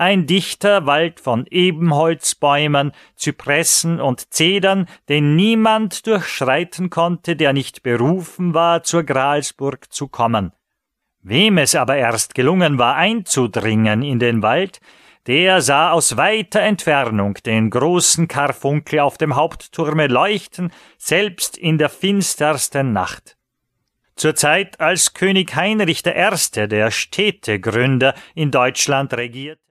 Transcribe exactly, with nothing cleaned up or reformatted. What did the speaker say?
ein dichter Wald von Ebenholzbäumen, Zypressen und Zedern, den niemand durchschreiten konnte, der nicht berufen war, zur Gralsburg zu kommen. Wem es aber erst gelungen war, einzudringen in den Wald, der sah aus weiter Entfernung den großen Karfunkel auf dem Hauptturme leuchten, selbst in der finstersten Nacht. Zur Zeit, als König Heinrich der Erste, der Städtegründer, in Deutschland regierte,